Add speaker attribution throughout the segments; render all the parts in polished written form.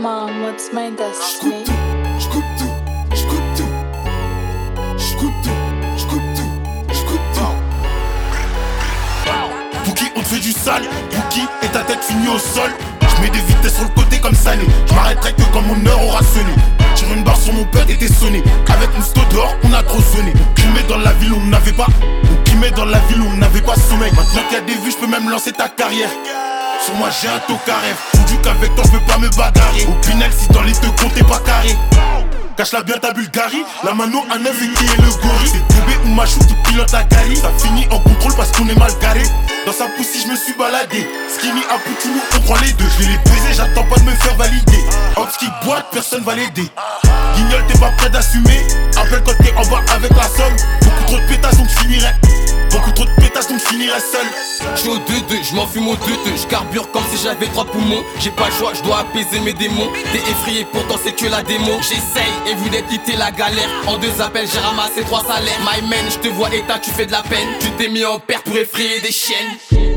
Speaker 1: Man, what's my destiny?
Speaker 2: J'coupe tout, j'coupe tout, j'coupe tout, j'coupe tout, j'coupe tout. Bouki, on te fait du sale. Bouki, et ta tête finit au sol. J'mets des vitesses sur le côté comme Sané. J'm'arrêterai que quand mon heure aura sonné. Tire une barre sur mon père et t'es sonné. Avec Mousto dehors, on a trop sonné. On crimait dans la ville où on n'avait pas. On crimait dans la ville où on n'avait pas sommeil. Maintenant qu'il y a des vues, j'peux même lancer ta carrière. Sur moi j'ai un taux carré. Foudu qu'avec toi j'peux pas me bagarrer. Au Pinel si dans les deux comptes t'es pas carré. Cache-la bien ta Bulgarie. La mano à 9 et qui est le gorille. C'est Koubé ou Machou qui pilote la Cali. Ça finit en contrôle parce qu'on est mal garé. Dans sa poussie je me suis baladé. Skinny à Poutounou on prend les deux. Je vais les baiser, j'attends pas de me faire valider. Ops qui boite, personne va l'aider. Guignol t'es pas prêt d'assumer. Appelle quand t'es en bas avec la somme. Beaucoup trop de pétasses donc je finirais. Beaucoup trop de pétasses donc je finirais seul.
Speaker 3: J'suis au 2-2, j'm'en fume au 2-2. J'carbure comme si j'avais 3 poumons. J'ai pas le choix, j'dois apaiser mes démons. T'es effrayé pourtant c'est que la démo. J'essaye et vous d'être quitté la galère. En 2 appels j'ai ramassé 3 salaires. My man, j'te vois éteint, tu fais de la peine. Tu t'es mis en perte pour effrayer des chiennes.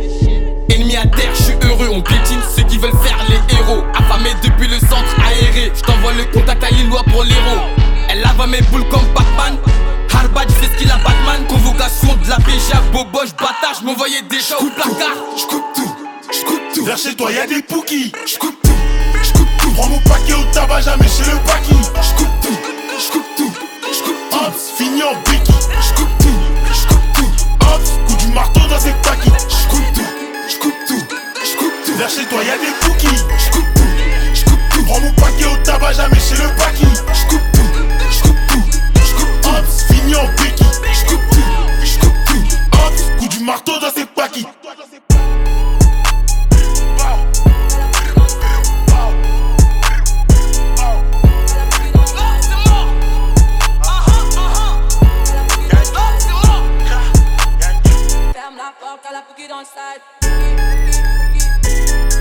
Speaker 3: Ennemi à terre, j'suis heureux, on piétine ceux qui veulent faire les héros. Affamé depuis le centre aéré. J't'envoie le contact à Lillois pour l'héros. Elle lave mes boules comme Batman. Harbad, j'fais ce qu'il a Batman. Convocation de la PGA, boboche, bâtard. J'm'envoyais déjà au placard.
Speaker 2: J'coupe tout, j'coupe tout. Vers chez toi y'a des poukies. J'coupe tout, j'coupe tout. Prends mon paquet au tabac, jamais chez le paki. J'coupe tout, j'coupe tout, j'coupe tout. Hops, fini en béquille. J'coupe tout, j'coupe tout. Hops, coup du marteau dans ses paquets. J'coupe tout, j'coupe tout, j'coupe tout. Vers chez toi y'a des poukies. J'coupe tout, j'coupe tout. Prends mon paquet au tabac, jamais chez le paki. J'coupe tout, j'coupe tout, j'coupe tout. Hops, fini en béquille. J'coupe tout, j'coupe tout. Hops, coup du marteau dans ses paquets.
Speaker 4: Ferme la porte à la bougie dans le stade.